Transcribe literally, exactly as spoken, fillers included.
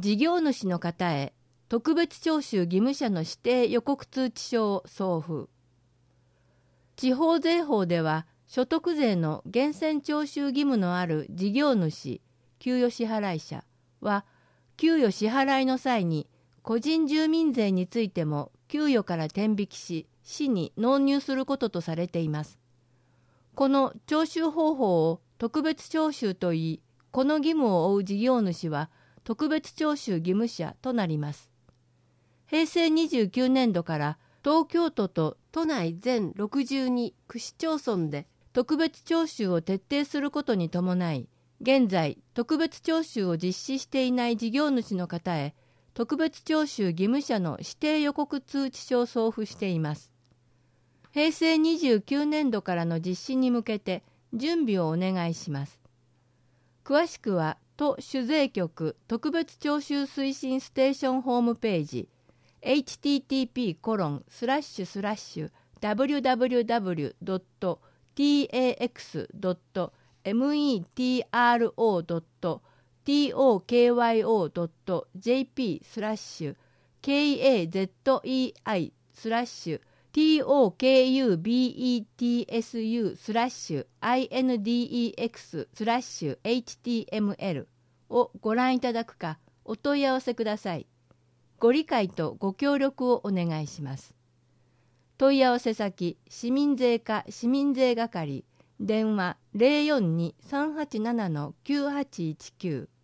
事業主の方へ特別徴収義務者の指定予告通知書を送付。地方税法では所得税の源泉徴収義務のある事業主、給与支払い者は給与支払いの際に個人住民税についても給与から天引きし市に納入することとされています。この徴収方法を特別徴収といい、この義務を負う事業主は特別徴収義務者となります。へいせいにじゅうきゅうねんどから東京都と都内全ろくじゅうに区市町村で特別徴収を徹底することに伴い、現在特別徴収を実施していない事業主の方へ特別徴収義務者の指定予告通知書を送付しています。へいせいにじゅうきゅうねんどからの実施に向けて準備をお願いします。詳しくは都主税局特別徴収推進ステーションホームページ エイチティーティーピーコロンスラッシュスラッシュダブリュダブリュダブリュドットティーエーエックスドットメトロドットトクヨドットジェーピースラッシュケーエーゼットイーアイスラッシュトクユベツスラッシュインデックススラッシュエイチティーエムエル をご覧いただくかお問い合わせください。ご理解とご協力をお願いします。問い合わせ先市民税課市民税係電話 ゼロよんに さんはちなな きゅうはちいちきゅう